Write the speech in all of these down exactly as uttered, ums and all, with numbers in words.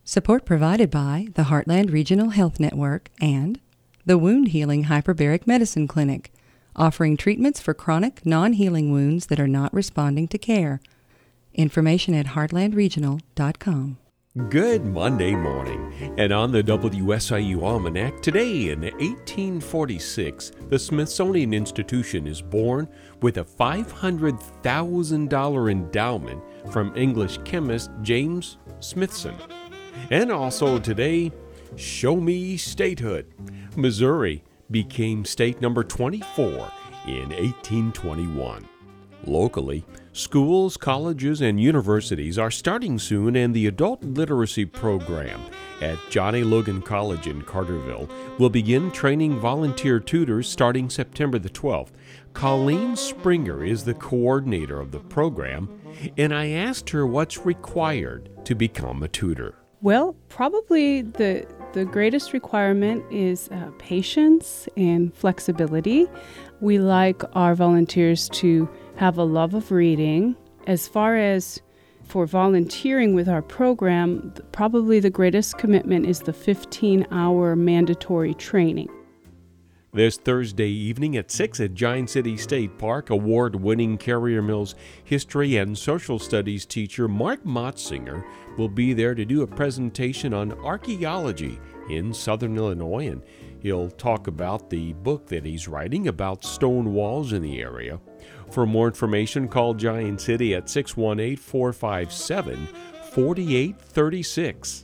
Support provided by the Heartland Regional Health Network and the Wound Healing Hyperbaric Medicine Clinic, offering treatments for chronic, non-healing wounds that are not responding to care. Information at heartland regional dot com. Good Monday morning, and on the W S I U Almanac, today in eighteen forty-six, the Smithsonian Institution is born with a five hundred thousand dollars endowment from English chemist James Smithson. And also today, show me statehood. Missouri became state number twenty-four in eighteen twenty-one. Locally, schools, colleges, and universities are starting soon, and the adult literacy program at John A. Logan College in Carterville will begin training volunteer tutors starting September the twelfth. Colleen Springer is the coordinator of the program, and I asked her what's required to become a tutor. Well, probably the the greatest requirement is uh, patience and flexibility. We like our volunteers to have a love of reading. As far as for volunteering with our program, probably the greatest commitment is the fifteen-hour mandatory training. This Thursday evening at six at Giant City State Park, award-winning Carrier Mills history and social studies teacher Mark Motzinger will be there to do a presentation on archaeology in Southern Illinois, and he'll talk about the book that he's writing about stone walls in the area. For more information, call Giant City at six one eight, four five seven, four eight three six.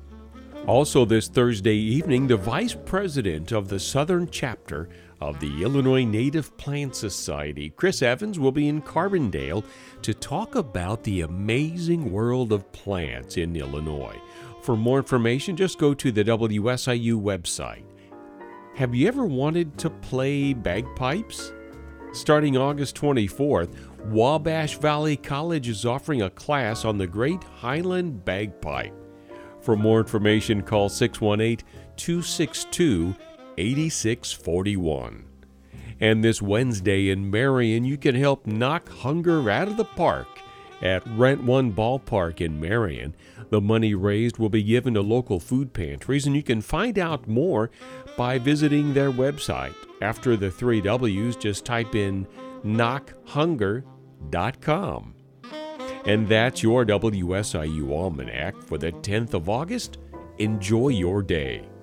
Also this Thursday evening, the Vice President of the Southern Chapter of the Illinois Native Plant Society, Chris Evans, will be in Carbondale to talk about the amazing world of plants in Illinois. For more information, just go to the W S I U website. Have you ever wanted to play bagpipes? Starting August twenty-fourth, Wabash Valley College is offering a class on the Great Highland Bagpipe. For more information, call six one eight, two six two, eight six four one. And this Wednesday in Marion, you can help knock hunger out of the park at Rent One Ballpark in Marion. The money raised will be given to local food pantries, and you can find out more by visiting their website. After the three W's, just type in knock hunger dot com. And that's your W S I U Almanac for the tenth of August. Enjoy your day.